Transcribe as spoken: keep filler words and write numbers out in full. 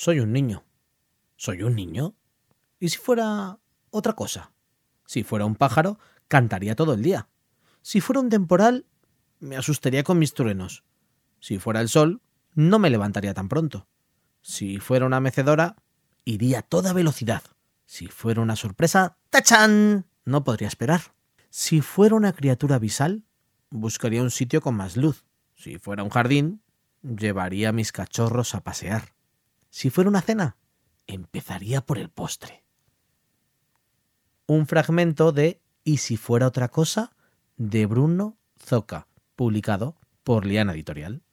Soy un niño. ¿Soy un niño? ¿Y si fuera otra cosa? Si fuera un pájaro, cantaría todo el día. Si fuera un temporal, me asustaría con mis truenos. Si fuera el sol, no me levantaría tan pronto. Si fuera una mecedora, iría a toda velocidad. Si fuera una sorpresa, ¡tachán!, no podría esperar. Si fuera una criatura abisal, buscaría un sitio con más luz. Si fuera un jardín, llevaría a mis cachorros a pasear. Si fuera una cena, empezaría por el postre. Un fragmento de ¿Y si fuera otra cosa?, de Bruno Zoca, publicado por Liana Editorial.